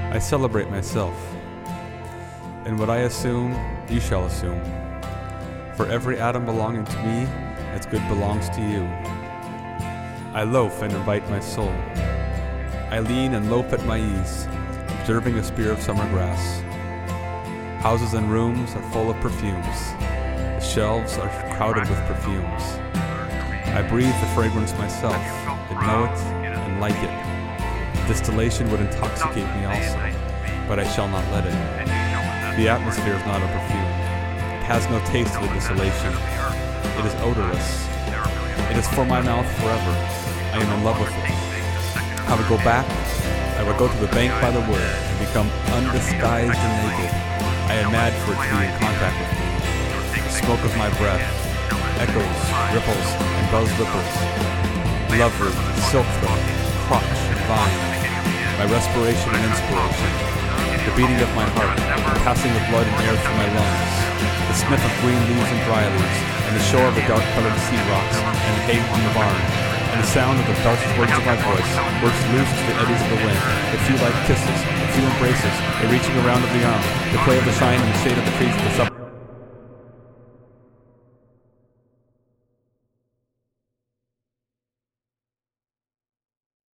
I celebrate myself. And what I assume, you shall assume. For every atom belonging to me, as good belongs to you. I loaf and invite my soul. I lean and loaf at my ease, observing a spear of summer grass. Houses and rooms are full of perfumes. The shelves are crowded with perfumes. I breathe the fragrance myself, and know it, and like it. Distillation would intoxicate me also, but I shall not let it. The atmosphere is not a perfume. It has no taste of the distillation. It is odorless. It is for my mouth forever. I am in love with it. I would go back. I would go to the bank by the wood and become undisguised and naked. I am mad for it to be in contact with me. The smoke of my breath, echoes, ripples, and buzz ripples. Lovely, silk thread, crotch, and vine. My respiration and inspiration. The beating of my heart, the passing of blood and air through my lungs. The sniff of green leaves and dry leaves, and the shore of the dark-colored sea rocks, and the hay from the barn. And the sound of the dulcet words of my voice burst loose to the eddies of the wind, the few light kisses, the few embraces, the reaching around of the arm, the play of the shine and the shade of the trees at the